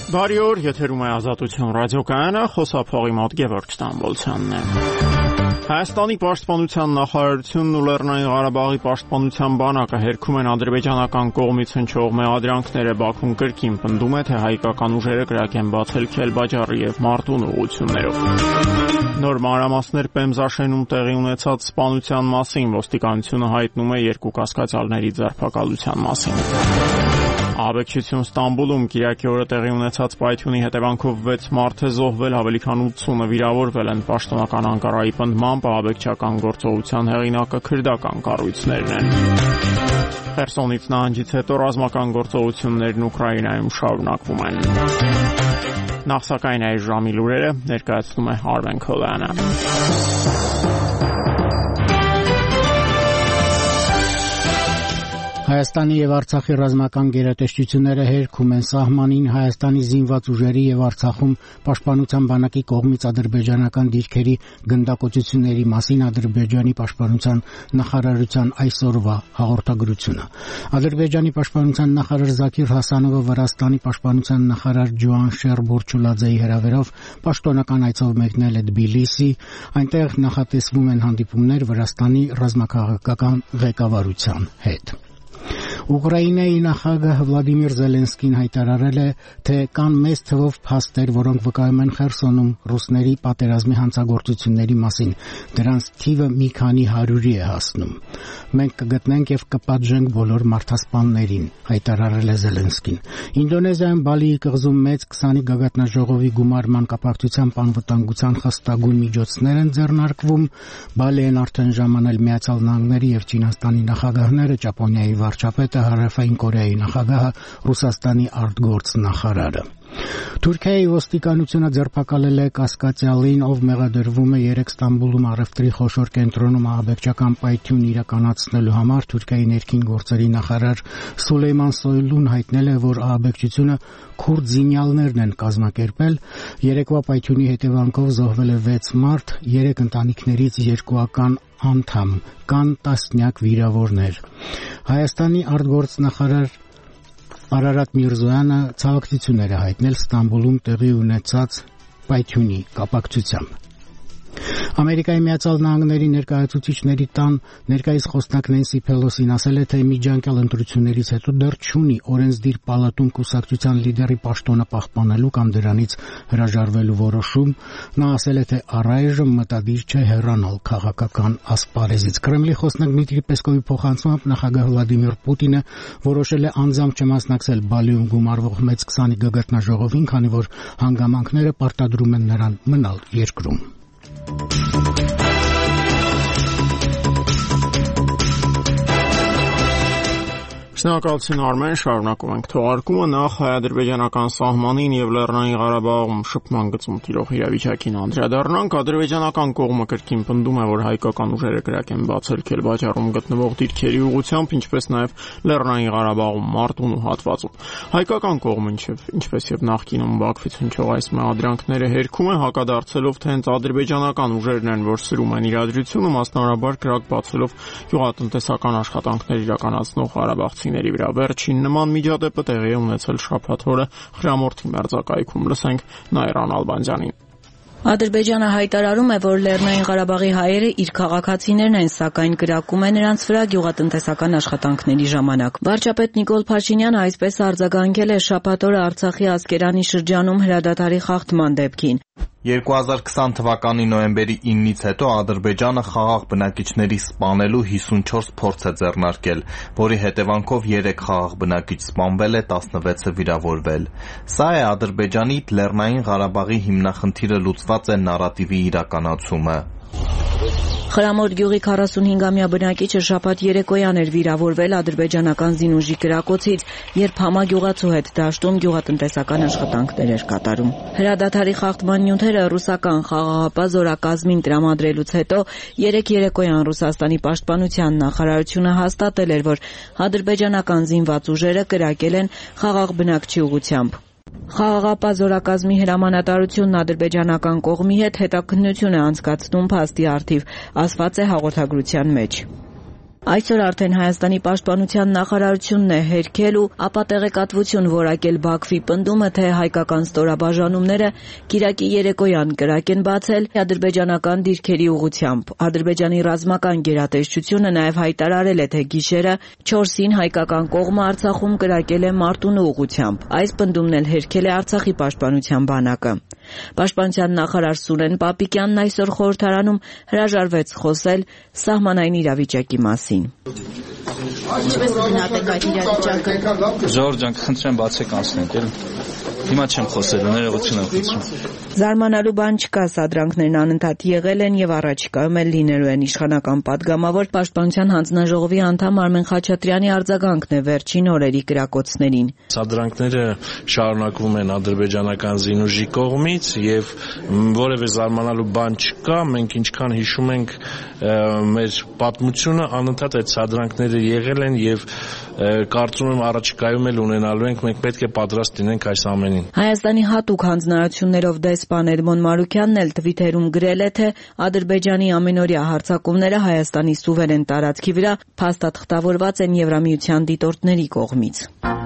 Բարի օր, եթերում է Ազատություն ռադիոկայանը, խոսափողի մոտ Գևորգ Ստամբոլցյանն է։ Հայաստանի պաշտպանության նախարարությունն ու Լեռնային Ղարաբաղի պաշտպանության բանակը հերքում են ադրբեջանական կողմից հնչող մեղադրանքները։ Բաքուն կրկին պնդում է, թե հայկական ուժերը կրակ են բացել Քելբաջարի եւ Մարտուն ուղղություններով։ Նոր մանրամասներ Պեմզաշենում տեղի ունեցած սպանության մասին ոստիկանությունը հայտնում է երկու կասկածյալների ձերբակալության մասին։ Աբեկչություն Ստամբուլում Կիրակի օրը տեղի ունեցած պայթյունի հետևանքով 6 մարդ է զոհվել, ավելի քան 80-ը վիրավորվել են։ Պաշտոնական Անկարայի պնդմամբ աբեկչական գործողության հեղինակը քրդական կառույցներն են։ Խերսոնից նահանջից հետո ռազմական գործողություններն Ուկրաինայում շարունակվում են։ Նախ սակայն այս ժամի լուրերը ներկայացնում է Արմեն Քոլյանը։ Հայաստանի եւ Արցախի ռազմական գերատեսչությունները հերքում են սահմանին Հայաստանի զինված ուժերի եւ Արցախում պաշտպանության բանակի կողմից ադրբեջանական դիրքերի գնդակոծությունների մասին Ադրբեջանի պաշտպանության նախարարության այսօրվա հաղորդագրությունը։ Ադրբեջանի պաշտպանության նախարար Զաքիր Հասանովը Վրաստանի պաշտպանության նախարար Ջոան Շերբուրչուլաձեի հրավերով պաշտոնական այցով մեկնել է Թբիլիսի, այնտեղ նախատեսվում են հանդիպումներ Վրաստանի ռազմաքաղաքական ղեկավարության հետ։ Ուկրաինայի նախագահ Վլադիմիր Զելենսկին հայտարարել է, թե կան մեծ թվով փաստեր, որոնք վկայում են Խերսոնում ռուսների պատերազմի հանցագործությունների մասին։ Դրանց թիվը մի քանի հարյուրի է հասնում։ Մենք կգտնենք եւ կպատժենք բոլոր մարդասպաններին, հայտարարել է Զելենսկին։ Ինդոնեզիայում Բալիի կղզում մեծ 20 գագաթնաժողովի գումարման կապակցությամբ անվտանգության խստագույն միջոցներ են ձեռնարկվում։ Բալիեն արդեն ժամանել Միացյալ Նահանգների եւ Չինաստանի նախագահները, Ճապոնիայի վարչապետը, Հարավային Կորեայի նախագահը, Ռուսաստանի արտգործնախարարը։ Թուրքիայի ոստիկանությունը ձերբակալել է կասկածյալին, ով մեղադրվում է 3 Ստամբուլում առևտրի խոշոր կենտրոնում ահաբեկչական պայթյուն իրականացնելու համար։ Թուրքիայի ներքին գործերի նախարար Սուլեյման Սոյլուն հայտնել է, որ ահաբեկչությունը քուրդ զինյալներն են կազմակերպել։ Երեկվա պայթյունի հետևանքով զոհվել է 6 մարդ, 3 ընտանիքներից 2 անդամ, կան տասնյակ վիրավորներ։ Հայաստանի արտգործնախարար Արարատ Միրզոյանը ցավակցություններ է հայտնել Ստամբուլում տեղի ունեցած պայթյունի կապակցությամբ։ Ամերիկայի Միացյալ Նահանգների ներկայացուցիչների տան ներկայիս խոսնակ Նենսի Փելոսին ասել է, թե միջանկյալ ընտրություններից հետո դեռ չունի օրենսդիր պալատում կուսակցության լիդերի պաշտոնը պահպանելու կամ դրանից հրաժարվելու որոշում։ Նա ասել է, թե առայժմ մտադիր չէ հեռանալ քաղաքական ասպարեզից։ Կրեմլի խոսնակ Դմիտրի Պեսկովի փոխանցմամբ նախագահ Վլադիմիր Պուտինը որոշել է անձամբ չմասնակցել Բալիում գումարվող մեծ 20 գագաթնաժողովին, քանի որ հանգամանքները պարտադրում են նրան մնալ երկրում։ Շնորհակալություն Արմեն, շարունակում ենք թողարկումը։ Նախ հայ-ադրբեջանական սահմանին եւ Լեռնային Ղարաբաղում շփման գծում տիրող իրավիճակին անդրադառնանք։ Ադրբեջանական կողմը կրկին պնդում է, որ հայկական ուժերը կրակ են բացել Քելբաջարում գտնվող դիրքերի ուղղությամբ, ինչպես նաեւ Լեռնային Ղարաբաղում Մարտուն ու հատվածում։ Հայկական կողմը, ինչպես եւ նախկինում Բաքվից հնչող այս մեղադրանքները հերքում է, հակադարձելով, թե հենց ադրբեջանական ուժերն են, որ սրում են իրադրությունը, մասնավորաբար կրակ բացելով գյուղատնտեսական աշխատանքներ իրականացնող ղարաբաղցի վրա։ Վերջին նման միջադեպը տեղի է ունեցել շաբաթ օրը Խրամորթի մերձակայքում։ Լսենք Նայրան Ալբանդյանին։ Ադրբեջանը հայտարարում է, որ Լեռնային Ղարաբաղի հայերը իր քաղաքացիներն են, սակայն կրակում է նրանց վրա գյուղատնտեսական աշխատանքների ժամանակ։ Վարչապետ Նիկոլ Փաշինյանը այսպես արձագանքել է շաբաթ օրը Արցախի Ասկերանի շրջանում հրադադարի խախտման դեպքին։ 2020 թվականի նոյեմբերի 9-ից հետո Ադրբեջանը խաղաղ բնակիչների սպանելու 54 փորձ է ձեռնարկել, որի հետևանքով 3 խաղաղ բնակիչ սպանվել է, 16-ը վիրավորվել։ Սա է Ադրբեջանի Լեռնային Ղարաբաղի հիմնախնդիրը լուծված է նարատիվի իրականացումը։ Խրամորթ գյուղի 45-ամյա բնակիչը շաբաթ երեկոյան էր վիրավորվել ադրբեջանական զինուժի կրակոցից, երբ համագյուղացու հետ դաշտում գյուղատնտեսական աշխատանքներ էր կատարում։ Հրադադարի խախտման նյութերը ռուսական խաղաղապահ զորակազմին տրամադրելուց հետո 3 երեկոյան Ռուսաստանի պաշտպանության նախարարությունը հաստատել էր, որ ադրբեջանական զինված ուժերը կրակել են խաղաղ բնակչի ուղղությամբ։ Խաղաղապահ զորակազմի հրամանատարությունն ադրբեջանական կողմի հետ հետաքննություն է անցկացնում փաստի առթիվ, ասված է հաղորդագրության մեջ։ Այսօր արդեն Հայաստանի պաշտպանության նախարարությունն է հերքել ու ապա տեղեկատվություն որակել Բաքվի պնդումը, թե հայկական ստորաբաժանումները կիրակի երեկոյան կրակ են բացել ադրբեջանական դիրքերի ուղղությամբ։ Ադրբեջանի ռազմական գերատեսչությունը նաև հայտարարել է, թե գիշերը 4-ին հայկական կողմը Արցախում կրակել է Մարտունու ուղղությամբ։ Այս պնդումն էլ հերքել է Արցախի պաշտպանության բանակը։ Պաշտպանության նախարար Սուրեն Պապիկյանն այսօր խորհրդարանում հրաժարվեց խոսել սահմանային իրավիճակի մասին։ Ինչպես գնահատեք այդ իրավիճակը։ Ժողովուրդ ջան, խնդրեմ բացեք անցնենք, էլ հիմա չեմ խոսելու, ներողություն եմ խնդրում։ Զարմանալու բան չկա, սադրանքներն անընդհատ եղել են եւ առաջիկայում էլ լինելու են։ Իշխանական падգամավոր Պաշտպանության հանձնաժողովի անդամ Արմեն Խաչատրյանի արձագանքն է վերջին օրերի կրակոցներին։ Սադրանքները շարունակվում են ադրբեջանական զինուժի կողմից եւ որևէ զարմանալու բան չկա։ Մենք ինչքան հիշում ենք մեր պատմությունը, անընդհատ այդ սադրանքները եղել են եւ կարծում եմ առաջիկայում էլ ունենալու ենք։ Մենք պետք է պատրաստ լինենք այս ամենին։ Հայաստանի հատուկ հանձնարարություններով դեսպան Էդմոն Մարուքյանն էլ թվիթերում գրել է, թե Ադրբեջանի ամենօրյա հարձակումները Հայաստանի սուվերեն տարածքի վրա փաստաթղթավորված են Եվրամիության դիտորդների կողմից։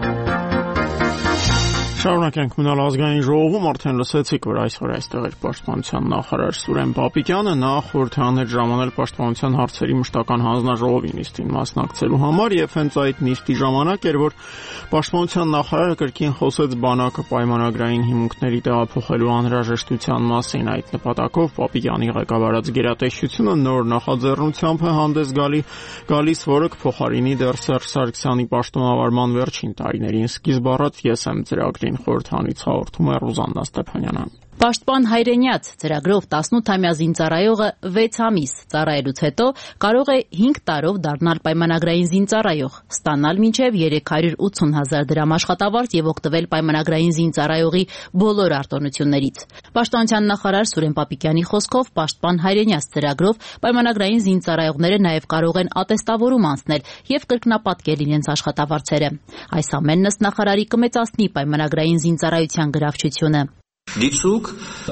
Շարունակենք մնալ ազգային ժողովում, արդեն լսեցիք, որ այսօր այստեղ էր պաշտպանության նախարար Սուրեն Պապիկյանը, նա խորհրդան էր ժամանել պաշտպանության հարցերի մշտական հանձնաժողովի նիստին մասնակցելու համար եւ հենց այդ նիստի ժամանակ էր, որ պաշտպանության նախարարը կրկին խոսեց բանակը պայմանագրային հիմունքների տեղափոխելու անհրաժեշտության մասին։ Այդ նպատակով Պապիկյանի ղեկավարած գերատեսչությունը նոր նախաձեռնությամբ է հանդես գալիս, որը կփոխարինի դեռ Սերժ Սարգսյանի պաշտոնավարման վերջին տարիներին սկիզբ առած «Ես եմ» ծրագրին։ Խորհրդանից հաղորդում է Ռուզաննա Ստեփանյանը։ Պաշտպան հայրենյաց ծրագրով 18-ամյա զինծառայողը 6 ամիս ծառայելուց հետո կարող է 5 տարով դառնալ պայմանագրային զինծառայող, ստանալ մինչև 380,000 դրամ աշխատավարձ եւ օգտվել պայմանագրային զինծառայողի բոլոր արտոնություններից։ Պաշտպանության նախարար Սուրեն Պապիկյանի խոսքով պաշտպան հայրենյաց ծրագրով պայմանագրային զինծառայողները նաեւ կարող են ատեստավորում անցնել եւ կրկնապատկել իրենց աշխատավարձերը։ Այս ամենն ըստ նախարարի կմեծացնի պայմանագրային զինծառայության գրավչությունը։ Դիցուկ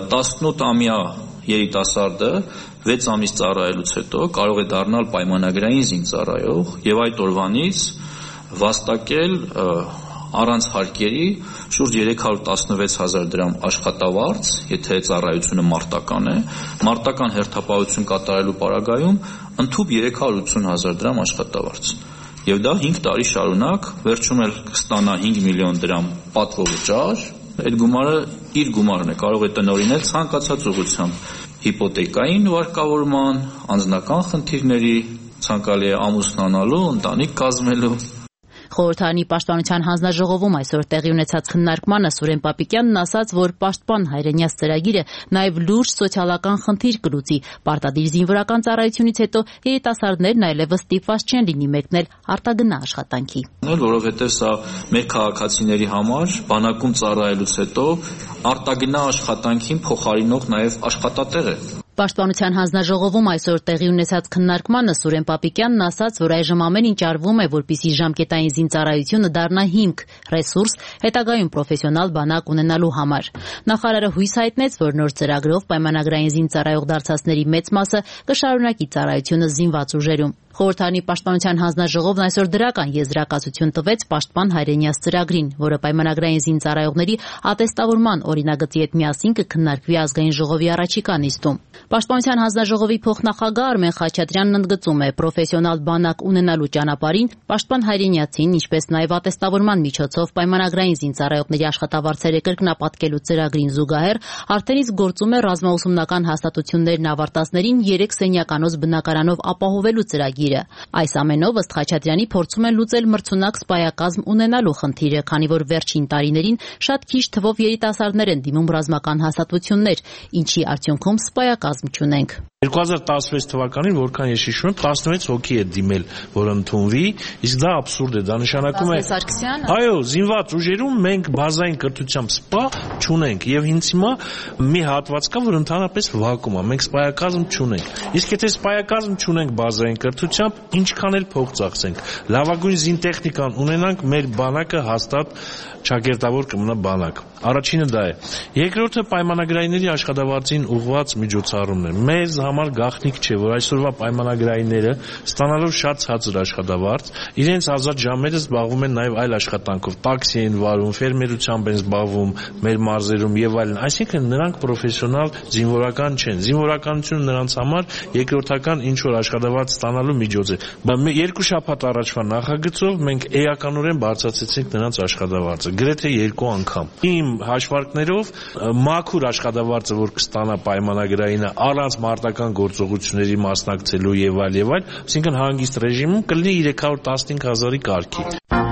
18-ամյա երիտասարդը 6 ամիս ծառայելուց հետո կարող է դառնալ պայմանագրային զինծառայող եւ այդ օրվանից վաստակել առանց հարկերի շուրջ 316,000 դրամ աշխատավարձ, եթե ծառայությունը մարտական է, մարտական հերթապահություն կատարելու պարագայում ընդհանուր 380,000 դրամ աշխատավարձ։ Եվ դա 5 տարի շարունակ, վերջում էլ կստանա 5 միլիոն դրամ պատվո վճար։ Այդ գումարը իր գումարն է, կարող է տնօրինել ցանկացած ուղղությամբ, հիպոթեկային վարկավորման, անձնական խնդիրների, ցանկալի է ամուսնանալու, ընտանիք կազմելու։ Խորհրդարանի պաշտպանության հանձնաժողովում այսօր տեղի ունեցած քննարկմանը Սուրեն Պապիկյանն ասաց, որ պաշտպան հայրենյաց ծրագիրը նաև լուրջ սոցիալական խնդիր կլուծի։ Պարտադիր զինվորական ծառայությունից հետո երիտասարդներն այլևս ստիպված չեն լինի մեկնել արտագնա աշխատանքի։ Որովհետև սա մեր քաղաքացիների համար բանակում ծառայելուց հետո արտագնա աշխատանքին փոխարինող նաև աշխատատեղ է։ Պաշտպանության հանձնաժողովում այսօր տեղի ունեցած քննարկմանը Սուրեն Պապիկյանն ասաց, որ այժմ ամեն ինչ արվում է, որպեսզի ժամկետային զինծառայությունը դառնա հիմք, ռեսուրս հետագայում պրոֆեսիոնալ բանակ ունենալու համար։ Նախարարը հույս հայտնեց, որ նոր ծրագրով պայմանագրային զինծառայող դարձածների մեծ մասը կշարունակի ծառայությունը զինված ուժերում։ Խորհրդարանի պաշտպանության հանձնաժողովն այսօր դրական եզրակացություն տվեց պաշտպան հայրենյաց ծրագրին, որը պայմանագրային զինծառայողների ատեստավորման օրինագծի հետ միասին կքննարկվի ազգային ժողովի առաջիկա նիստում։ Պաշտպանության հանձնաժողովի փոխնախագահ Արմեն Խաչատրյանն ընդգծում է, պրոֆեսիոնալ բանակ ունենալու ճանապարհին պաշտպան հայրենյացին, ինչպես նաև ատեստավորման միջոցով պայմանագրային զինծառայողների աշխատավարձերը կրկնապատկելու ծրագրին զուգահեռ արդեն իսկ գործում է ռազմաուսումնական հաստատություններն ավարտածներին 3 սենյականոց բնակարանով ապահովելու ծրագիր։ Այս ամենով ըստ Խաչատրյանի փորձում են լուծել մրցունակ սպայակազմ ունենալու խնդիրը, քանի որ վերջին տարիներին շատ քիչ թվով երիտասարդներ են դիմում ռազմական հաստատություններ, ինչի արդյունքում սպայակազմ չունենք։ 2016 թվականին, որքան ես հիշում եմ, 16 հոգի է դիմել, որ ընդունվի, իսկ դա աբսուրդ է, դա նշանակում է այո, զինված ուժերում մենք բազային կրթությամբ սպա չունենք եւ ինձ հիմա մի հատված կա, որ ընդհանրապես վակուում է, մենք սպայակազմ չունենք։ Իսկ եթե սպայակազմ չունենք բազային կրթությամբ, ինչքան էլ փող ծախսենք, լավագույն զինտեխնիկան ունենանք, մեր բանակը հաստատ ճակերտավոր կմնա բանակ։ Առաջինը դա է։ Երկրորդը պայմանագրայինների աշխատավարձին ուղղված միջոցառումն է։ Մեզ համար գաղտնիք չէ, որ այսօրվա պայմանագրայինները ստանալով շատ ցածր աշխատավարձ, իրենց ազատ ժամերը զբաղվում են նաև այլ աշխատանքով, տաքսի են վարում, ֆերմերությամբ են զբաղվում մեր մարզերում եւ այլն։ Այսինքն նրանք պրոֆեսիոնալ զինվորական չեն։ Զինվորականությունը նրանց համար երկրորդական ինչ որ աշխատավարձ ստանալու միջոց է։ Բայց երկու շաբաթ առաջվա նախագծով մենք էականորեն բարձրացրեցինք նրանց աշխատավարձը, գրեթե 2 անգամ։ Իմ հաշվարկներով մաքուր աշխատավարձը, որ կստանա պայմանագրայինը առանց մարտական գործողությունների մասնակցելու եւ այլ, այսինքն հանգիստ ռեժիմում կլինի 315,000-ի կարգի։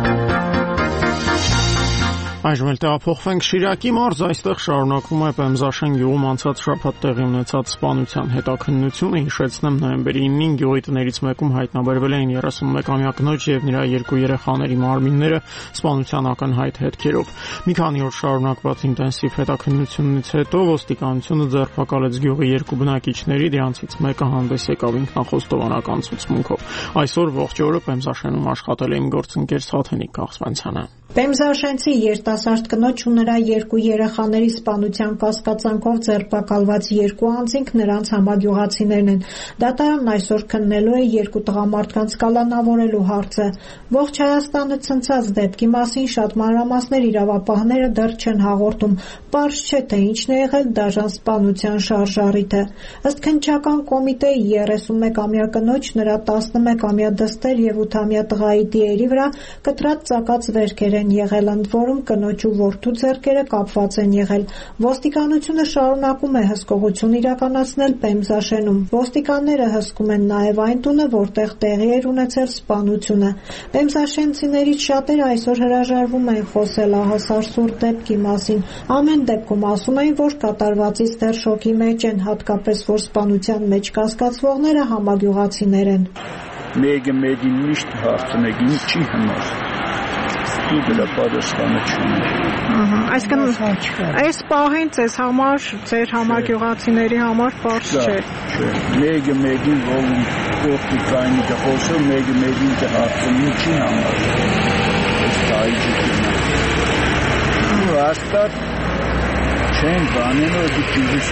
Այժմ էլ տեղափոխվենք Շիրակի մարզ, այստեղ շարունակվում է Պեմզաշեն գյուղում անցած շաբաթ տեղի ունեցած սպանության հետաքննությունը, հիշեցնեմ նոյեմբերի 9-ին գյուղի տներից մեկում հայտնաբերվել էին 31-ամյա կնոջ եւ նրա 2 երեխաների մարմինները սպանության ակնհայտ հետքերով։ Մի քանի օր շարունակված ինտենսիվ հետաքննությունից հետո ոստիկանությունը ձերբակալեց գյուղի 2 բնակիչների, դրանցից մեկը հանդես եկավ ինքնախոստովանական ցուցմունքով։ Այսօր ողջ օրը Պեմզաշենում աշխատել է իմ գործընկեր Սաթենիկ Կաղցվանցյանը։ Պեմզաշենցի երիտասարդ կնոջ ու նրա 2 երեխաների սպանության կասկածանքով ձերբակալված 2 անձինք նրանց համագյուղացիներն են։ Դատարանն այսօր քննելու է 2 տղամարդկանց կալանավորելու հարցը։ Ողջ Հայաստանը ցնցած դեպքի մասին շատ մանրամասներ իրավապահները դեռ չեն հաղորդում։ Պարզ չէ, թե ինչն է եղել դաժան սպանության շարժառիթը։ Ըստ քննչական կոմիտեի 31-ամյա կնոջ, նրա 11-ամյա դստեր եւ 8-ամյա տղայի դիերի վրա կտրած ծակած վերքեր են եղել, ընդ որում կնոջ ու որդու ձեռքերը կապված են եղել։ Ոստիկանությունը շարունակում է հսկողություն իրականացնել Պեմզաշենում։ Ոստիկանները հսկում են նաև այն տունը, որտեղ տեղի էր ունեցել սպանությունը։ Պեմզաշենցիներից շատերը այսօր հրաժարվում են խոսել ահասար սուր դեպքի մասին։ Ամեն դեպքում ասում են, որ կատարվածից դեռ շոկի մեջ են, հատկապես որ սպանության մեջ կասկածվողները համագյուղացիներ են։ Մեկը մեկին միշտ հարցնեք, ինչի համար։ Ու դրա պատասխանը չունի։ Այսինքն այս պահին ձեզ համար, ձեր համագյուղացիների համար պարզ չէ։ Մեկը մեկին ողում կողքին դխոսը, մեկը մեկին հարցնում ինչի համար։ Այս տայջիկն։ Ու հաստատ չեն բանեն, որ դու ճիշտ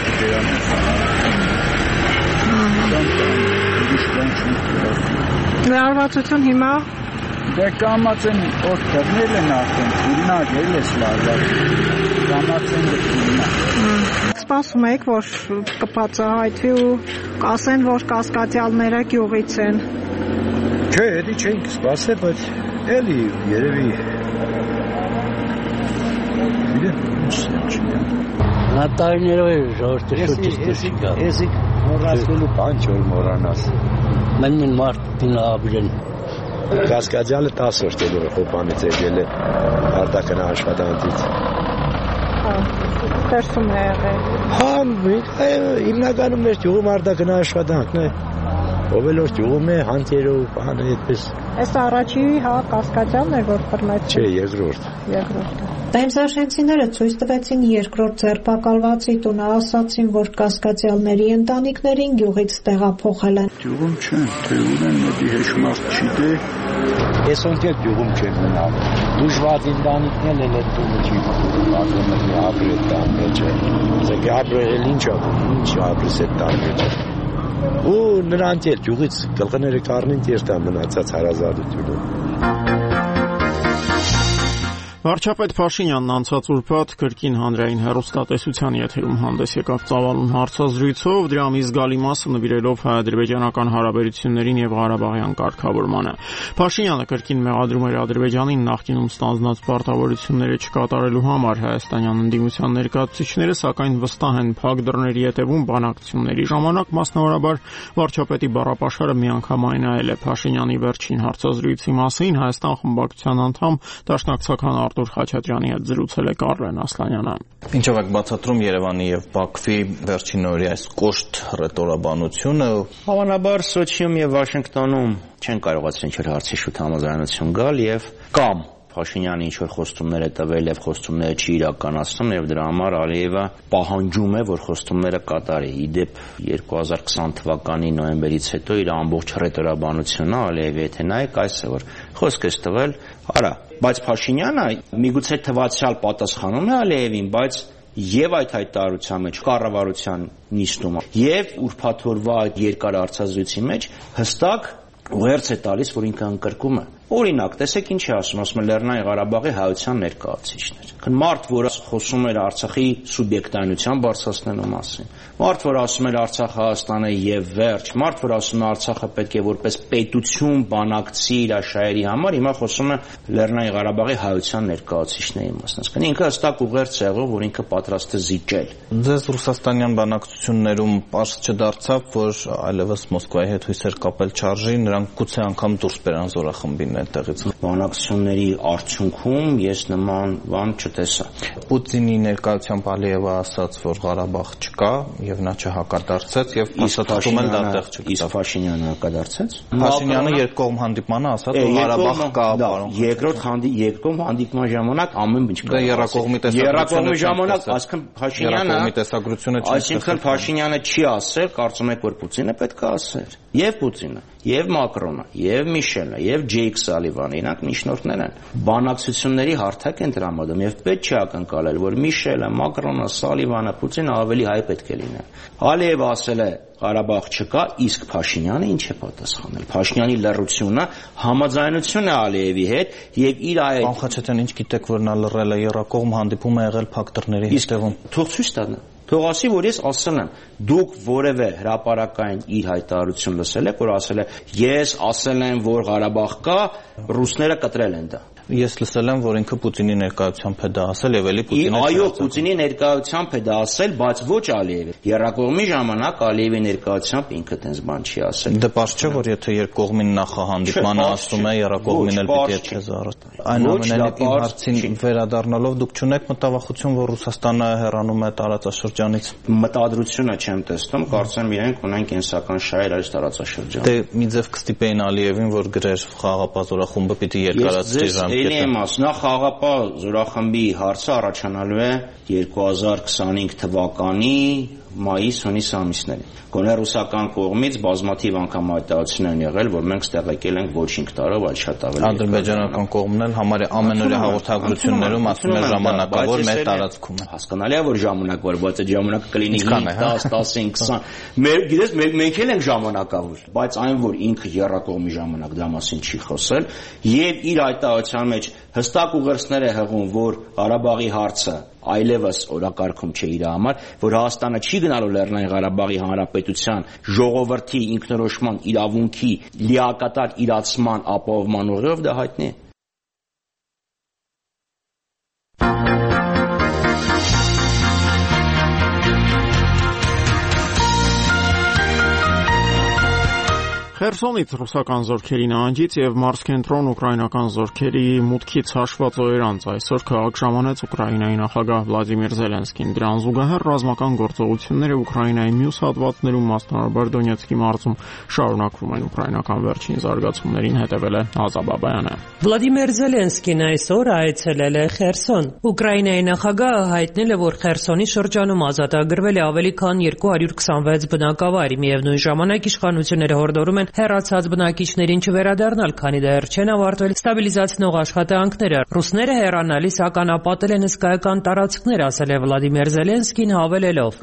դրանից։ Լարվածություն հիմա Դե կամաց են որ թռնել են արդեն, ուլնակ էլ ես լարված, կամաց են դրնակ։ Սպասում եք, որ կբացահայտվի ու կասեն, որ կասկածյալները գյուղից են։ Չէ, էլի չենք սպասել, բայց էլի երևի Նատարներով է ժողովրդը շուտից դուրս գա։ Էսիկ մոռացվելու բան չէ մոռանաս։ Մեն մարդին ապրեն Կասկադյալը 10 օր տելով է խոպանից եկել է արտաքնա աշխատանքից։ Դերսում է եղել։ Հա, հիմնականում մեր ճյուղում արտաքնա աշխատանքն է։ Ով էլ որ ճյուղում է հանտերով, բանը այդպես։ Այս առաջի կասկադյալն էր, որ բռնեց։ Չէ, երկրորդ։ Պեմզաշենցիները ցույց տվեցին երկրորդ ձերբակալվածի տունը, ասացին, որ կասկածյալների ընտանիքներին գյուղից տեղափոխել են։ Գյուղում չեն, թե ունեն մոտի հեշմարտ չի դե։ Ես ոնքեր գյուղում չեն մնալ։ Դժվար ընտանիքն էլ այդ տունը չի պատմում ապրել տան մեջ։ Իսկ ապրել ինչ ապրես այդ տան մեջ։ Ու նրանց էլ գյուղից գլխները կառնին տերտա մնացած հարազատությունը։ Վարչապետ Փաշինյանն անցած ուրբաթ կրկին հանրային հեռուստատեսության եթերում հանդես եկավ ծավալուն հարցազրույցով, դրա մի զգալի մասը նվիրելով հայ-ադրբեջանական հարաբերություններին եւ Ղարաբաղյան կարգավորմանը։ Փաշինյանը կրկին մեղադրում էր Ադրբեջանին նախկինում ստանձնած պարտավորությունները չկատարելու համար հայաստանյան ընդդիմության ներկայացուցիչները, սակայն վստահ են փակ դռների ետևում բանակցությունների ժամանակ մասնավորաբար վարչապետի բառապաշարը միանգամայն է Փաշինյանի վերջին հարցազրույցի մասին Հայաստան խմբակցության անդամ Դաշնակցական Արտուր Խաչատրյանի հետ զրուցել է Կարլեն Ասլանյանը։ Ինչով եք բացատրում Երևանի եւ Բաքվի վերջին օրի այս կոշտ ռետորաբանությունը։ Հավանաբար Սոչիում եւ Վաշինգտոնում չեն կարողացել ինչ-որ հարցի շուտ համաձայնություն գալ եւ կամ Փաշինյանը ինչ-որ խոստումներ է տվել եւ խոստումները չի իրականացնում եւ դրա համար Ալիևը պահանջում է, որ խոստումները կատարի։ Իդեպ 2020 թվականի նոյեմբերից հետո իր ամբողջ ռետորաբանությունը Ալիևի եթե նայեք այս է, որ խոսք է տվել, արա, բայց Փաշինյանը միգուցե թվացial պատասխանում է Ալիևին, բայց եւ այդ հայտարարության մեջ կառավարության նիստում եւ ուրբաթ օրվա երկար հարցազրույցի մեջ հստակ ուղերձ է տալիս, որ ինքը ընկրկում է։ Օրինակ, տեսեք ինչ է ասում Լեռնային Ղարաբաղի հայության ներկայացուցիչներ։ Մարդ, որ խոսում էր Արցախի սուբյեկտայնության բարձրացնելու մասին, մարդ, որ ասում էր Արցախը Հայաստանը եւ վերջ, մարդ, որ ասում է Արցախը պետք է որպես պետություն բանակցի իր շահերի համար, հիմա խոսում է Լեռնային Ղարաբաղի հայության ներկայացուցիչների մասին։ Ինքը հստակ ուղերձ է եղել, որ ինքը պատրաստ է զիջել։ Ձեզ ռուսաստանյան բանակցություններում պարզ չդարձավ, որ այլևս Մոսկվայի հետ հույսեր կապել չարժի, նրանք գուցե անգամ դուրս բերան զորախմբին այդտեղից։ Բանակցությունների արդյունքում ես նման բան չտեսա։ Պուտինի ներկայությամբ Ալիևը ասաց, որ Ղարաբաղ չկա եւ նա չհակադարձեց եւ փաստաթղթում էլ դա տեղ չկա։ Իսկ Փաշինյանը հակադարձեց։ Փաշինյանը երկկողմ հանդիպմանը ասաց, որ Ղարաբաղ կա, պարոն։ Երկրորդ հանդիպման ժամանակ ամեն ինչ կա։ Երրակողմի ժամանակ, այսինքն Փաշինյանը տեսագրությունը չի։ Այսինքն Փաշինյանը չի ասել, կարծում եք, որ Պուտինը պետք է ասեր։ Եվ Պուտինը, եւ Մակրոնը, եւ Միշելը, եւ Ջեյք Սալիվանը, իրանք միջնորդներ են։ Բանակցությունների հարթակ են տրամադրում եւ պետք չի ակնկալել, որ Միշելը, Մակրոնը, Սալիվանը, Պուտինը ավելի հայ պետք է լինեն։ Ալիևը ասել է Ղարաբաղ չկա, իսկ Փաշինյանը ինչ է պատասխանել։ Փաշինյանի լռությունը համաձայնություն է Ալիևի հետ եւ իր այդ Պարոն Խաչատյան, ինչ գիտեք, որ նա լռել է, երրակողմ հանդիպում է եղել ֆակտորների հետևում։ Թող ցույց տա։ Թող ասի, որ ես ասել եմ, դուք որևէ հրապարակային իր հայտարարություն լսել եք, որ ասել է, ես ասել եմ, որ Ղարաբաղ կա, ռուսները կտրել են դա։ Ես լսել եմ, որ ինքը Պուտինի ներկայությամբ է դա ասել եւ էլի Պուտինը Այո, Պուտինի ներկայությամբ է դա ասել, բայց ոչ Ալիևի։ Երրակողմի ժամանակ Ալիևի ներկայությամբ ինքը տենց բան չի ասել։ Դե պարզ չէ, որ եթե երկկողմին նախահանդիպմանը ասում է, երրակողմին էլ պիտի այդպես առած։ Այնուամենայնիվ իմ հարցին վերադառնալով դուք չունեք մտավախություն, որ Ռուսաստանը հեռանում է տարածաշրջանից։ Մտադրությունը չեմ տեսնում, կարծեմ իրենք ունեն կենսական շահեր այս տարածաշրջանում։ Դե մի ձև կստիպեին Ալիևին, որ գրեր խաղաղապահ զորախումբը պիտի երկարացրի ժամկետը։ Նախ խաղաղապահ զորախմբի հարցը առաջանալու է 2025 թվականի մայիս-հունիս ամիսներին։ Գոնե ռուսական կողմից բազմաթիվ անգամ հայտարարություններ են եղել, որ մենք ստեղեկել ենք ոչ 5 տարով, այլ շատ ավելի։ Ադրբեջանական կողմն էլ համարյա ամենօրյա հաղորդագրություններում ասում է ժամանակավոր մեր տարածքում է։ Հասկանալի է, որ ժամանակավոր, բայց այդ ժամանակը կլինի 10, 15, 20։ Գիտես, մենք էլ ենք ժամանակավոր, բայց այն, որ ինքը երրակողմի ժամանակ դա մասին չի խոսել, եւ իր հայտարարության մեջ հստակ ուղերձներ է հղում, որ Ղարաբաղի հարցը այլևս օրակարգում չէ իր համար, որ Հայաստանը չի գնալու Լեռնային Ղարաբաղի Հանրապետության ժողովրդի ինքնորոշման իրավունքի լիակատար իրացման ապահովման ուղղով, դա հայտնի է։ Խերսոնից ռուսական զորքերի նահանջից եւ մարզկենտրոն ուկրաինական զորքերի մուտքից հաշված օրեր անց այսօր քաղաք ժամանեց Ուկրաինայի նախագահ Վլադիմիր Զելենսկին։ Դրան զուգահեռ ռազմական գործողությունները Ուկրաինայի մյուս հատվածներում, մասնավորաբար Դոնեցկի մարզում, շարունակվում են։ Ուկրաինական վերջին զարգացումներին հետևել է Ազա Բաբայանը։ Վլադիմիր Զելենսկին այսօր այցելել է Խերսոն։ Ուկրաինայի նախագահը հայտնել է, որ Խերսոնի շրջանում ազատագրվել է ավելի քան 226 բնակավայր, միևնույն ժամանակ իշխանությունները հորդորում են հեռացած բնակիչներին չվերադառնալ, քանի դեռ չեն ավարտվել ստաբիլիզացնող աշխատանքները։ Ռուսները հեռանալիս ականապատել են հսկայական տարածքներ, ասել է Վլադիմիր Զելենսկին, հավելելով.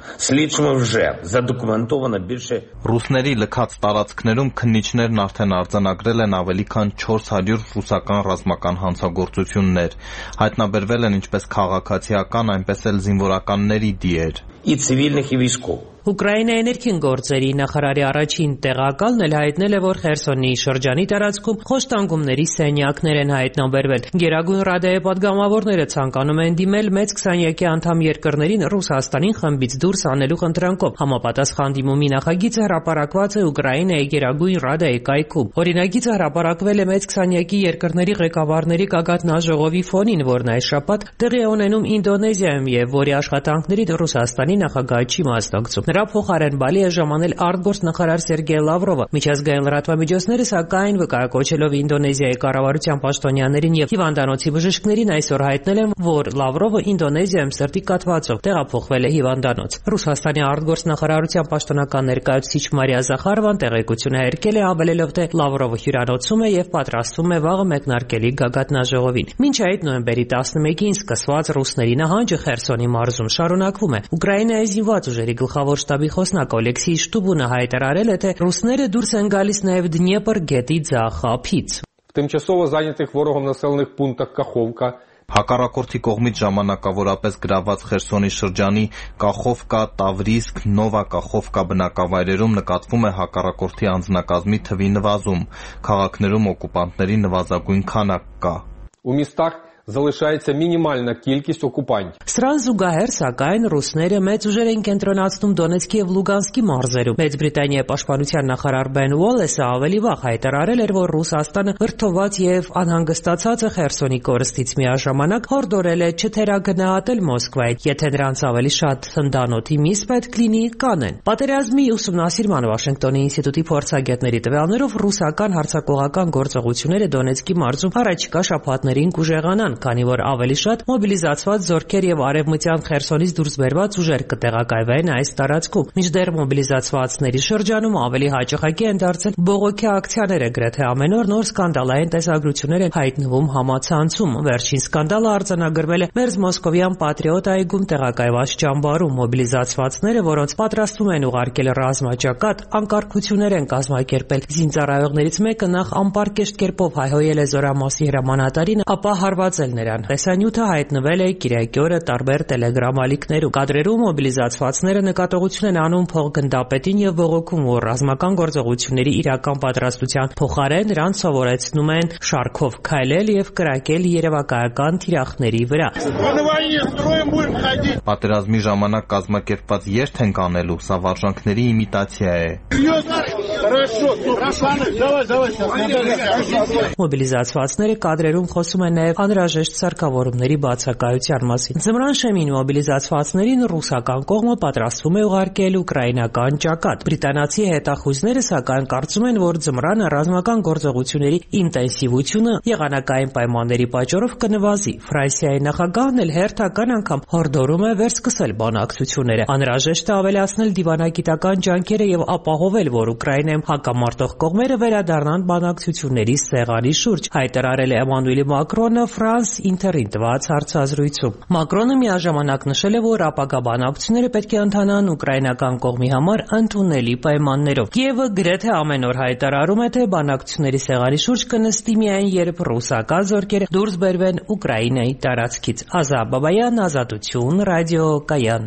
Ռուսների լքած տարածքներում քննիչներն արդեն արձանագրել են ավելի քան 400 ռուսական ռազմական հանցագործություններ։ Հայտնաբերվել են ինչպես քաղաքացիական, այնպես էլ զինվորականների դիեր։ Ուկրաինայի ներքին գործերի նախարարի առաջին տեղակալն էլ հայտնել է, որ Խերսոնի շրջանի տարածքում խոշտանգումների սենյակներ են հայտնաբերվել։ Գերագույն Ռադայի պատգամավորները ցանկանում են դիմել մեծ 20-յակի անդամ երկրներին Ռուսաստանին խմբից դուրս անելու խնդրանքով։ Համապատասխան դիմումի նախագիծը հրապարակված է Ուկրաինայի Գերագույն Ռադայի կայքում։ Օրինագիծը հրապարակվել է մեծ 20-յակի երկրների ղեկավարների գագաթնաժողովի ֆոնին, որն այս շաբաթ տեղի է ունենում Ինդոնեզիայում եւ որի աշխատանքներին Ռուսաստանի նախագահը չի մասնակցում։ Նրա փոխարեն Բալի է ժամանել արտգործնախարար Սերգեյ Լավրովը։ Միջազգային լրատվամիջոցները սակայն վկայակոչելով Ինդոնեզիայի կառավարության պաշտոնյաներին եւ հիվանդանոցի բժիշկներին այսօր հայտնել են, որ Լավրովը Ինդոնեզիայում սրտի կաթվածով տեղափոխվել է հիվանդանոց։ Ռուսաստանի արտգործնախարարության պաշտոնական ներկայացուցիչ Մարիա Զախարովան տեղեկություն հերկել է, հավելելով, թե Լավրովը հյուրանոցում է եւ պատրաստվում է վաղը մեկնարկելի գագաթնաժողովին։ Մինչ այդ նոյեմբերի 11-ին սկսված ռուսների նահանջը Խերսոնի մարզում շարունակվում է։ Ուկրաինայի զինված ուժերի գլխավոր շտաբի խոսնակ Օլեքսի Շտուբունը հայտարարել է, թե ռուսները դուրս են գալիս նաեւ Դնեպր գետի ձախ ափից։ Тимчасово зайнятих ворогом населених пунктах Каховка Հակառակորդի կողմից ժամանակավորապես գրաված Խերսոնի շրջանի Կախովկա, Տավրիսկ, Նովա Կախովկա բնակավայրերում նկատվում է հակառակորդի անձնակազմի թվի նվազում։ Քաղաքներում օկուպանտների նվազագույն քանակ կա։ У містах залишається мінімальна кількість окупантів. Սրան զուգահեռ, սակայն ռուսները մեծ ուժեր են կենտրոնացնում Դոնեցկի եւ Լուգանսկի մարզերում։ Մեծ Բրիտանիայի պաշտպանության նախարար Բեն Ուոլեսը ավելի վաղ հայտարարել էր, որ Ռուսաստանը հրթոված եւ անհանգստացած է Խերսոնի կորստից, միաժամանակ հորդորել է չթերագնահատել Մոսկվայի, եթե նրանց ավելի շատ հնդանոթի միս պետք լինի կանեն։ Պատերազմի ուսումնասիրման Վաշինգտոնի ինստիտուտի փորձագետների տվյալներով ռուսական հարձակողական գործողությունները Դոնեցկի մարզում առաջիկա շաբաթներին կուժեղանան, քանի որ ավելի շատ մոբիլիզացված զորքեր եւ արևմտյան Խերսոնից դուրս բերված ուժեր կտեղակայվեն այս տարածքում։ Մինչդեռ մոբիլիզացվածների շրջանում ավելի հաճախակի են դարձել բողոքի ակցիաները, գրեթե ամեն օր նոր սկանդալային տեսագրություններ են հայտնվում համացանցում։ Վերջին սկանդալը արձանագրվել է Մերձ Մոսկովյան Պատրիոտ այգում տեղակայված ճամբարում։ Մոբիլիզացվածները, որոնց պատրաստում են ուղարկել ռազմաճակատ, անկարգություններ են կազմակերպել։ Զինծառայողներից մեկը նախ անպարկեշտ կերպով հայհոյել է Զորամասի հրամանատարին, ապա հարվածել նրան։ Տեսանյութը հայտնվել է կիրակի օրը տարբեր տելեգրամ ալիքներում։ Կադրերում մոբիլիզացվածները նկատողություն են անում փոխգնդապետին եւ բողոքում, որ ռազմական գործողությունների իրական պատրաստության փոխարեն նրանց սովորեցնում են շարքով քայլել եւ կրակել երևակայական թիրախների վրա։ Պատերազմի ժամանակ կազմակերպված երթ ենք անելու, սա վարժանքների իմիտացիա է։ Մոբիլիզացվածները կադրերում խոսում են նաև անհրաժեշտ սարքավորումների բացակայության մասին։ Ձմռան շեմին մոբիլիզացվածներին ռուսական կողմը պատրաստվում է ուղարկել ուկրաինական ճակատ։ Բրիտանացի հետախույզները սակայն կարծում են, որ ձմռանը ռազմական գործողությունների ինտենսիվությունը եղանակային պայմանների պատճառով կնվազի։ Ֆրանսիայի նախագահն էլ հերթական անգամ հորդորում է վերսկսել բանակցությունները։ Անհրաժեշտ է ավելացնել դիվանագիտական ջանքերը եւ ապահովել, որ Ուկրաինայում հակամարտող կողմերը վերադառնան բանակցությունների սեղանի շուրջ, հայտարարել է Էմանուել Մակրոնը France Inter-ին տված հարցազրույցում։ Մակրոնը միաժամանակ նշել է, որ ապագա բանակցությունները պետք է ընթանան ուկրաինական կողմի համար ընդունելի պայմաններով։ Կիևը գրեթե ամեն օր հայտարարում է, թե բանակցությունների սեղանի շուրջ կնստի միայն, երբ ռուսական զորքերը դուրս բերվեն Ուկրաինայի տարածքից։ Ազա Բաբայան, Ազատություն, Ռադիո Կայան։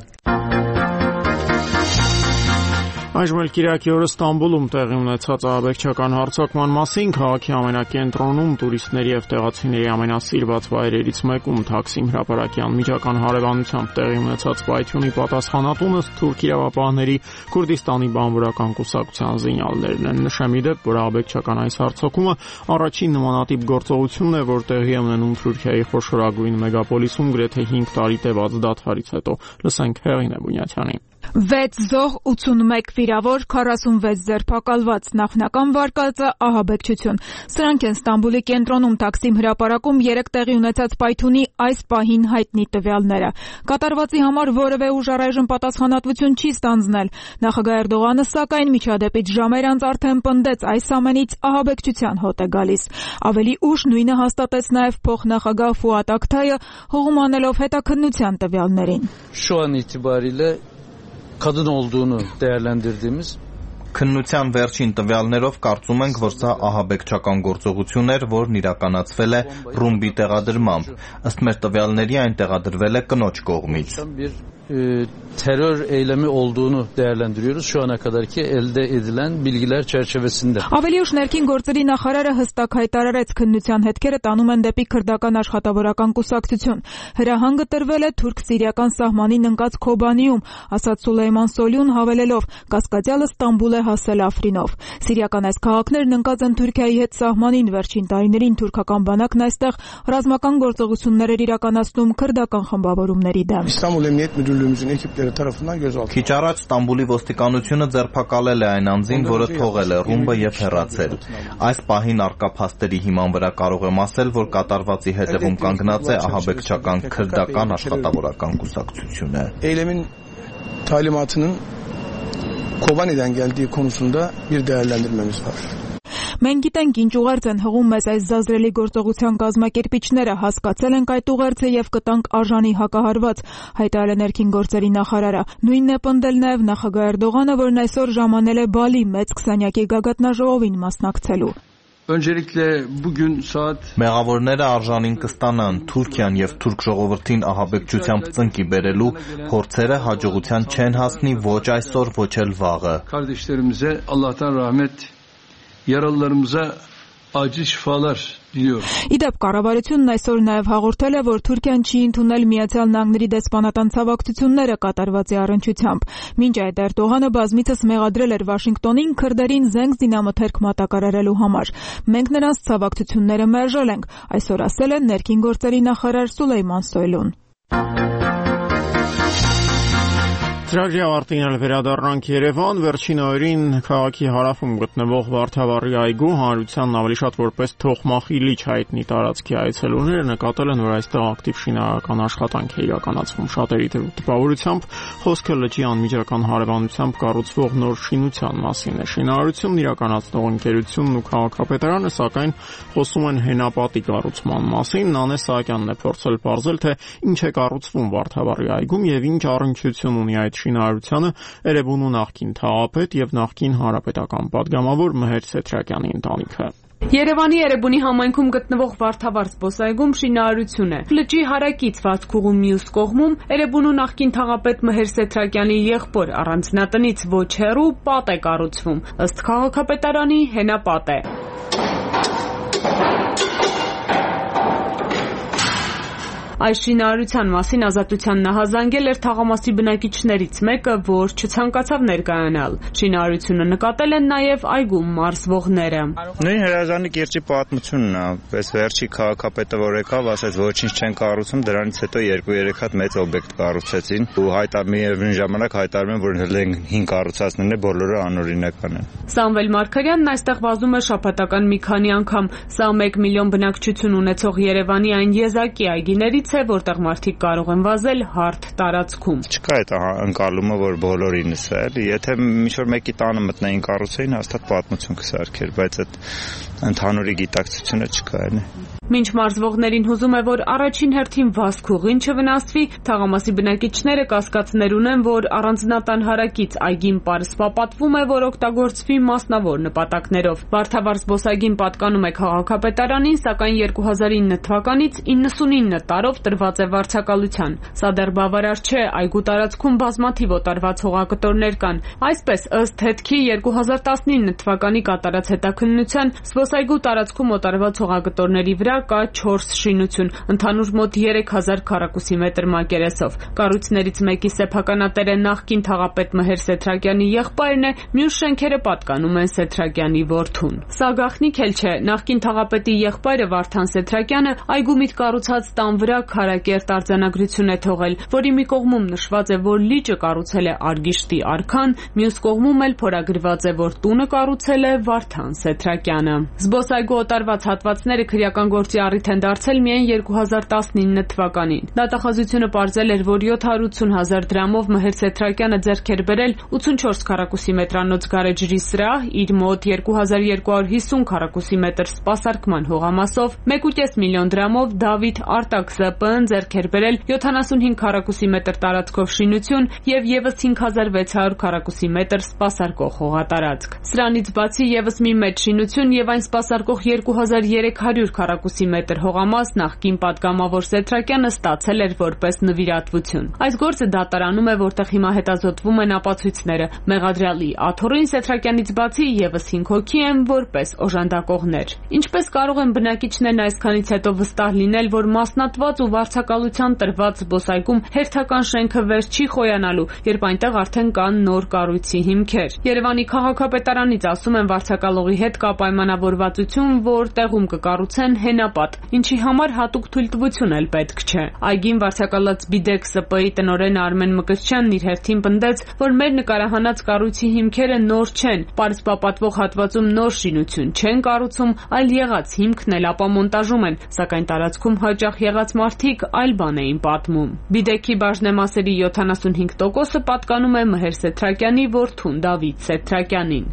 Այժմ էլ կիրակի օրը Ստամբուլում տեղի ունեցած ահաբեկչական հարձակման մասին քաղաքի ամենակենտրոնում տուրիստների եւ տեղացիների ամենասիրված վայրերից մեկում Թաքսիմ հրապարակի անմիջական հարևանությամբ տեղի ունեցած պայթյունի պատասխանատունը թուրք իրավապահների Քուրդիստանի բանվորական կուսակցության զինյալներն են։ Նշեմ ի դեպ, որ ահաբեկչական այս հարձակումը առաջին նմանատիպ գործողությունն է, որ տեղի է ունենում Թուրքիայի խոշորագույն մեգապոլիսում գրեթե 5 տարի տևած դադարից հետո։ Լսենք Հեղինե Բունյաթյանին։ 6 զոհ, 81 վիրավոր, 46 ձերբակալված, նախնական վարկածը ահաբեկչություն։ Սրանք են Ստամբուլի կենտրոնում Թաքսիմ հրապարակում 3 տեղի ունեցած պայթյունի այս պահին հայտնի տվյալները։ Կատարվածի համար որևէ ուժ առայժմ պատասխանատվություն չի ստանձնել։ Նախագահ Էրդողանը սակայն միջադեպից ժամեր անց արդեն պնդեց, այս ամենից ահաբեկչության հոտ է galiz։ Ավելի ուշ նույնը հաստատեց նաև փոխնախագահ Ֆուատ Ակթայը, հողում անելով հետաքննության տվյալներին։ Şu an itibariyle kadın olduğunu değerlendirdiğimiz Քննության վերջին տվյալներով կարծում ենք, որ սա ահաբեկչական գործողություն էր, որն իրականացվել է ռումբի տեղադրմամբ։ Ըստ մեր տվյալների այն տեղադրվել է կնոջ կողմից։ terör eylemi olduğunu değerlendiriyoruz şu ana kadarki elde edilen bilgiler çerçevesinde. Ավելի ուշ ներքին գործերի նախարարը հստակ հայտարարեց քննության հետքերը տանում են դեպի քրդական աշխատավորական կուսակցություն։ Հրահանգը տրվել է թուրք-սիրիական սահմանին ընկած Քոբանիում, ասաց Սուլեյման Սոլյուն հավելելով. Կասկածյալը Ստամբուլ է հասել Աֆրինով։ Սիրիական այս քաղաքներն ընկած են Թուրքիայի հետ սահմանին, վերջին տարիներին թուրքական բանակն այստեղ ռազմական գործողություններ էր իրականացնում քրդական խմբավորումների դեմ։ müdürlüğümüzün ekipleri tarafından gözaltına. Քիչ առաջ Ստամբուլի ոստիկանությունը ձերբակալել է այն անձին, որը թողել է ռումբը եւ հեռացել։ Այս պահին առկա փաստերի հիման վրա կարող եմ ասել, որ կատարվածի հետևում կանգնած է ահաբեկչական քրդական աշխատավորական կուսակցությունը։ Eylemin talimatının Kobani'den geldiği konusunda bir değerlendirmemiz var. Մենք գիտենք ինչ ուղերձ են հղում մեզ այս զազրելի գործողության կազմակերպիչները, հասկացել ենք այդ ուղերձը եւ կտանք արժանի հակահարված, հայտարարել է ներքին գործերի նախարարը։ Նույնն է պնդել նաեւ նախագահ Էրդողանը, որն այսօր ժամանել է Բալի մեծ քսանյակի գագաթնաժողովին մասնակցելու։ Մեղավորները արժանին կստանան Թուրքիան եւ թուրք ժողովրդին ահաբեկչությամբ ծնկի բերելու փորձերը հաջողության չեն հասնի ոչ այսօր, ոչ էլ վաղը։ Yaralılarımıza acil şifalar diliyorum. Իդեպ կառավարությունն այսօր նաև հաղորդել է, որ Թուրքիան չի ընդունել Միացյալ Նահանգների դեսպանատան ցավակցությունները կատարվածի առնչությամբ։ Մինչ այդ Էրդողանը բազմիցս մեղադրել էր Վաշինգտոնին քրդերին զենք զինամթերք մատակարարելու համար։ Մենք նրանց ցավակցությունները մերժել ենք, այսօր ասել է ներքին գործերի նախարար Սուլեյման Սոյլուն։ Ծրագրի ավարտին վերադառնանք Երևան, վերջին օրերին քաղաքի հարավում գտնվող Վարդավառի այգու հանրությանն ավելի շատ որպես թողմախի լիճ հայտնի տարածքի այցելուները նկատել են, որ այստեղ ակտիվ շինարարական աշխատանք է իրականացվում շատերի տպավորությամբ, խոսքը լճի անմիջական հարևանությամբ կառուցվող նոր շինության մասին է։ Շինարարությունն իրականացնող ընկերությունն ու քաղաքապետարանը սակայն խոսում են հենապատի կառուցման մասին։ Նանե Սահակյանն է փորձել պարզել, թե ինչ է կառուցվում Վարդավառի այգում եւ ինչ առնչություն ունի այդ շինարարությանը Էրեբունու նախկին թաղապետ եւ նախկին հանրապետական պատգամավոր Մհեր Սեթրակյանի ընտանիքը։ Երևանի Էրեբունի համայնքում գտնվող Վարդավառ զբոսայգում շինարարություն է։ Լճի հարակից Վազքուղու մյուս կողմում Էրեբունու նախկին թաղապետ Մհեր Սեթրակյանի եղբոր առանձնատնից ոչ հեռու պատ է կառուցվում, ըստ քաղաքապետարանի հենապատ է։ Այս շինարարության մասին Ազատության նահազանգել էր թաղամասի բնակիչներից մեկը, որ չցանկացավ ներկայանալ։ Շինարարությունը նկատել են նաև այգում մարզվողները։ Նույն հրաժարանի կիրճի պատմությունն է, այս վերջի քաղաքապետը որ եկավ, ասաց ոչինչ չեն կառուցում, դրանից հետո 2-3 հատ մեծ օբյեկտ կառուցեցին ու միևնույն ժամանակ հայտարարում են, որ հենց հին կառուցածներն բոլորը անօրինական են։ Սամվել Մարգարյանն այստեղ վազում է շաբաթական մի քանի անգամ։ Սա 1 միլիոն բնակչություն ունեցող Երևանի այն եզակի այգիներից է, որտեղ մարդիկ կարող են վազել հարթ տարածքում։ Չկա այդ ընկալումը, որ բոլորինս է, եթե ինչ-որ մեկի տանը մտնեին կառուցեին, հաստատ պատմություն կսարքեր, բայց այդ ընդհանուրի գիտակցությունը չկա է։ Մինչ մարզվողներին հուզում է, որ առաջին հերթին Վազքուղին չվնասվի, թաղամասի բնակիչները կասկածներ ունեն, որ առանձնատան հարակից այգին պարսպապատվում է, որ օգտագործվի մասնավոր նպատակներով։ Վարդավառ զբոսայգին պատկանում է քաղաքապետարանին, սակայն 2009 թվականից 99 տարով տրված է վարձակալության։ Սա դեռ բավարար չէ, այգու տարածքում բազմաթիվ օտարված հողակտորներ կան։ Այսպես, ըստ հետքի 2019 թվականի կատարած հետաքննության, զբոսայգու տարածքում օտարված հողակտորների վրա կա 4 շինություն, ընդհանուր մոտ 3000 քառակուսի մետր մակերեսով։ Կառույցներից մեկի սեփականատերը նախկին թաղապետ Մհեր Սեթրակյանի եղբայրն է, մյուս շենքերը պատկանում են Սեթրակյանի որդուն։ Սա գաղտնիք էլ չէ, նախկին թաղապետի եղբայրը Վարդան Սեթրակյանը այգու միտ կառուցած տան վրա քարակերտ արձանագրություն է թողել, որի մի կողմում նշված է, որ լիճը կառուցել է Արգիշտի արքան, մյուս կողմում էլ փորագրված է, որ տունը կառուցել է Վարդան Սեթրակյանը։ Զբոսայգու օտարված հատվածները քրեական գործի առիթ են դարձել միայն 2019 թվականին։ Դատախազությունը պարզել էր, որ 780,000 դրամով Մհեր Սեթրակյանը ձեռք էր բերել 84 քառակուսի մետրանոց գարեջրի սրահ, իր մոտ 2250 քառակուսի մետր սպասարկման հողամասով, 1.5 միլիոն դրամով Դավիթ Արտակ ԶՊ-ն ձեռք էր բերել 75 քառակուսի մետր տարածքով շինություն եւ եւս 5600 քառակուսի մետր սպասարկող հողատարածք։ Սրանից բացի եւս մի մեծ շինություն եւ այն սպասարկող 2300 քառակուսի մետր հողամաս նախկին պատգամավոր Սեթրակյանը ստացել էր որպես նվիրատվություն։ Այս գործը դատարանում է, որտեղ հիմա հետազոտվում են ապացույցները։ Մեղադրյալի Աթոռին Սեթրակյանից բացի եւս 5 հոգի են որպես օժանդակողներ։ Ինչպես կարող են բնակիչներն այսքանից հետո վստահ լինել, որ մասնատված ու վարձակալության տրված զբոսայգում հերթական շենքը վեր չի խոյանալու, երբ այնտեղ արդեն կան նոր կառույցի հիմքեր։ Երևանի քաղաքապետարանից ասում են, վարձակալողի հետ կա պայմանավորված վիրավորվածություն, որ տեղում կկառուցեն հենապատ, ինչի համար հատուկ թույլտվություն էլ պետք չէ։ Այգին վարձակալած Բիդեկ ՍՊ-ի տնօրեն Արմեն Մկրտչյանն իր հերթին պնդեց, որ մեր նկարահանած կառույցի հիմքերը նոր չեն, պարսպապատվող հատվածում նոր շինություն չեն կառուցում, այլ եղած հիմքն էլ ապամոնտաժում են, սակայն տարածքում հաճախ եղած մարդիկ այլ բան էին պատմում։ Բիդեքի բաժնեմասերի 75%-ը պատկանում է Մհեր Սեթրակյանի որդուն Դավիթ Սեթրակյանին։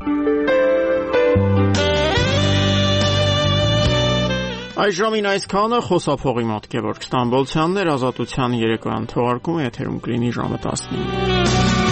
Այժմին այսքանը, խոսափողի մոտ Գևորգ Ստամբոլցյանն էր, Ազատության երեկոյան թողարկումը եթերում կլինի ժամը 19-ին։